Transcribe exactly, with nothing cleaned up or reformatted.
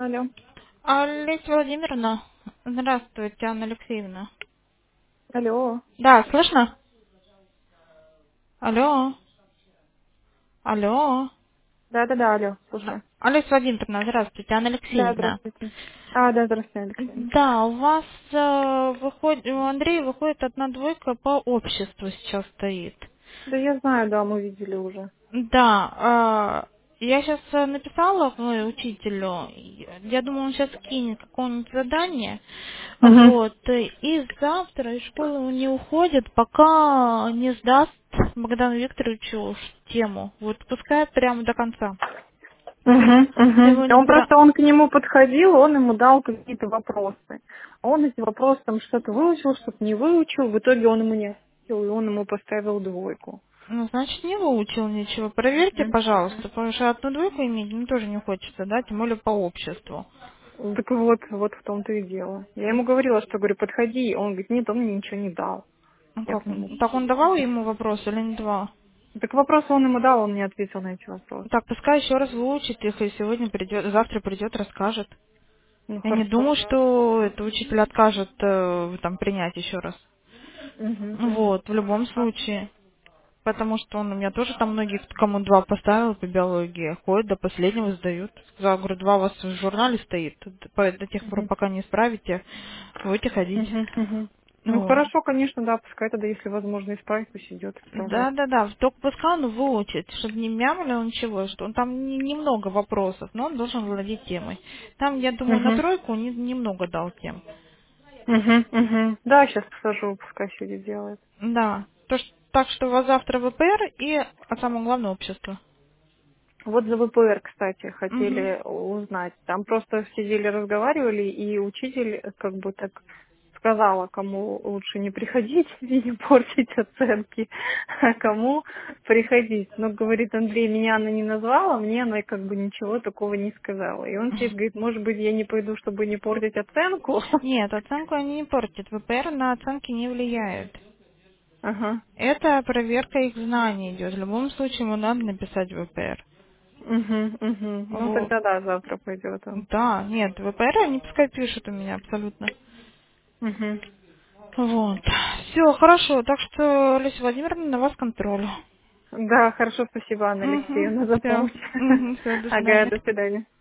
Алло. Олеся Владимировна, здравствуйте, Анна Алексеевна. Алло. Да, слышно? Алло, алло. Да-да-да, алло, Да. слушаю. Олеся Владимировна, здравствуйте, Анна Да, Алексеевна. здравствуйте. А, да, здравствуйте, Алексей. Да, у вас э, выходит, у Андрея выходит одна двойка по обществу сейчас стоит. Да я знаю, да, мы видели уже. Да, а, я сейчас написала ну, учителю, я думаю, он сейчас кинет какое-нибудь задание, Угу. вот, и завтра из школы он не уходит, пока не сдаст Богдану Викторовичу тему, вот пускай прямо до конца. Угу, угу. Сегодня Он про... просто, он к нему подходил, он ему дал какие-то вопросы. А он эти вопросы там что-то выучил, что-то не выучил. В итоге он ему не ответил, и он ему поставил двойку. Ну, значит, не выучил ничего. Проверьте, Мгм. пожалуйста, потому что одну двойку иметь, ну, тоже не хочется, да, тем более по обществу. Так вот, вот в том-то и дело. Я ему говорила, что, говорю, подходи. Он говорит, нет, он мне ничего не дал. Ну, Я как, к нему так он подошла. давал ему вопрос или не давал? Так вопрос он ему дал, он не ответил на эти вопросы. Так, пускай еще раз выучит их, и сегодня придет, завтра придет, расскажет. Ну, Я не хорошо. думаю, что это учитель откажет э, там принять еще раз. Угу, угу. Вот, в любом случае. Потому что он у меня тоже там многих, кому два поставил по биологии, ходят до последнего сдают. Сказала, говорю, два у вас в журнале стоит. По- До тех пор, Угу, пока не исправите, будете ходить. угу, угу. Ну, Вот. хорошо, конечно, да, пускай тогда, если возможно, исправить, пусть идет, Да, исправляет. да, да. Только пускай он выучит, чтобы не мямлил ничего, что он там не- немного вопросов, но он должен владеть темой. Там, я думаю, на Угу, тройку не- немного дал тем. угу, угу. Да, сейчас посажу, пускай сидит, делает. Да. То, что- так что у вас завтра В П Р и, а самое главное, общество. Вот за В П Р, кстати, Угу. хотели узнать. Там просто сидели, разговаривали, и учитель как бы так сказала, кому лучше не приходить и не портить оценки, а кому приходить. Но, говорит Андрей, меня она не назвала, мне она как бы ничего такого не сказала. И он сидит, говорит, может быть, я не пойду, чтобы не портить оценку. Нет, оценку они не портят. В П Р на оценки не влияют. Ага. Это проверка их знаний идет. В любом случае ему надо написать В П Р. Угу, угу. Ну, Вот. тогда да, завтра пойдет он. Да, нет, В П Р они пускай пишут у меня абсолютно. Угу. Вот. Все, хорошо. Так что, Леся Владимировна, на вас контроль. Да, хорошо, спасибо, Анна Угу. Алексеевна, за Все. помощь. Угу. Все, до Ага, свидания. до свидания.